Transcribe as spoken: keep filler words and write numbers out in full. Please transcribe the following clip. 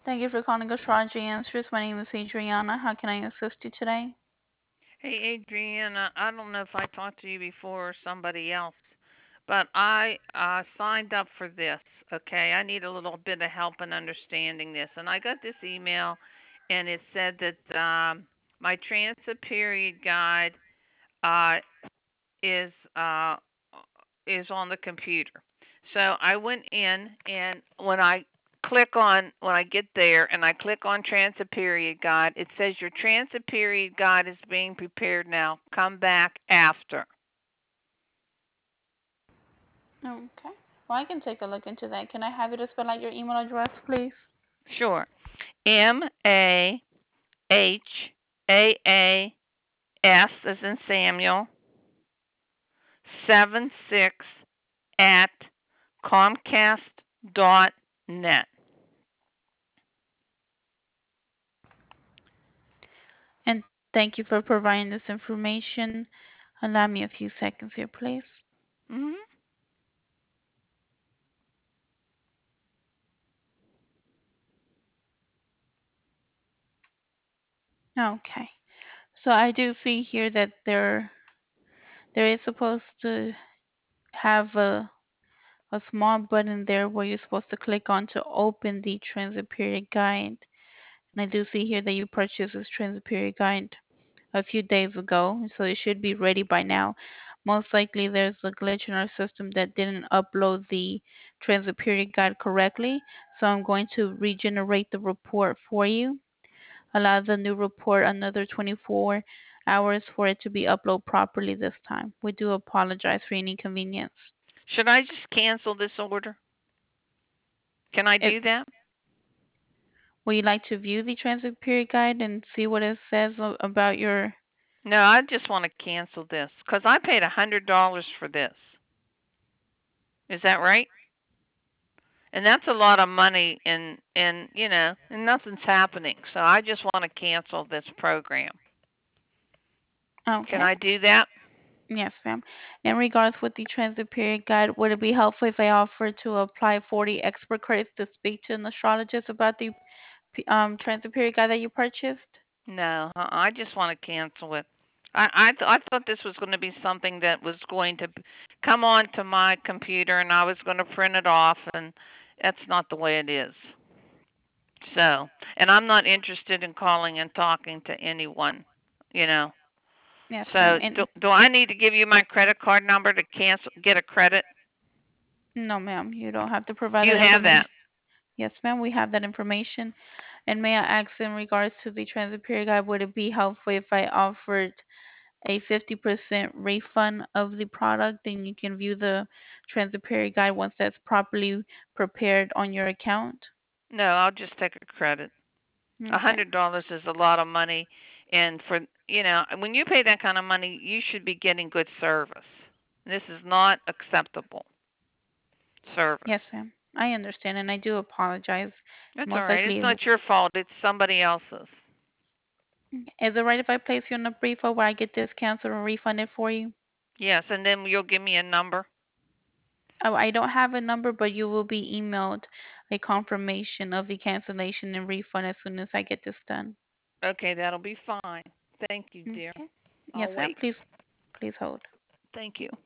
Thank you for calling Astrology Answers. My name is Adriana. How can I assist you today? Hey, Adriana, I don't know if I talked to you before or somebody else, but I uh, signed up for this. Okay, I need a little bit of help in understanding this, and I got this email, and it said that um, my transit period guide uh, is uh, is on the computer. So I went in, and when I click on when I get there and I click on transit period guide, it says your transit period guide is being prepared now. Come back after. Okay. Well, I can take a look into that. Can I have you to spell out your email address, please? Sure. M A H A A S as in Samuel seven six at Comcast dot net. And thank you for providing this information. Allow me a few seconds here, please. Mhm. Okay. So I do see here that there there is supposed to have a a small button there where you're supposed to click on to open the transit period guide. And I do see here that you purchased this transit period guide a few days ago, so it should be ready by now. Most likely there's a glitch in our system that didn't upload the transit period guide correctly, so I'm going to regenerate the report for you. Allow the new report another twenty-four hours for it to be uploaded properly this time. We do apologize for any inconvenience. Should I just cancel this order? Can I It, do that? would you like to view the transit period guide and see what it says a- about your? No, I just want to cancel this because I paid a hundred dollars for this. Is that right? And that's a lot of money, and and you know, and nothing's happening. So I just want to cancel this program. Can Okay. I do that? Yes, ma'am. In regards with the transit period guide, would it be helpful if I offered to apply forty expert credits to speak to an astrologist about the p- um, transit period guide that you purchased? No, uh-uh, I just want to cancel it. I I, th- I thought this was going to be something that was going to b- come onto my computer, and I was going to print it off, and that's not the way it is. So, and I'm not interested in calling and talking to anyone, you know. Yes, ma'am. So, do And do I need to give you my credit card number to cancel get a credit? no, ma'am, you don't have to Do provide you that have information. that? Yes, ma'am, we have that information. And may I ask in regards to the transit period guide, would it be helpful if I offered a fifty percent refund of the product and you can view the transit period guide once that's properly prepared on your account? No, I'll just take a credit. A Okay. hundred dollars is a lot of money, and for you know, when you pay that kind of money, you should be getting good service. This is not acceptable service. Yes, ma'am. I understand, and I do apologize. That's all Most right. It's likely, not your fault. It's somebody else's. is it right if I place you on a brief hold where I get this canceled and refunded for you? Yes, and then you'll give me a number. Oh, I don't have a number, but you will be emailed a confirmation of the cancellation and refund as soon as I get this done. Okay, that'll be fine. Thank you, dear. Okay. Yes, I'll ma'am. wait. Please, please hold. Thank you.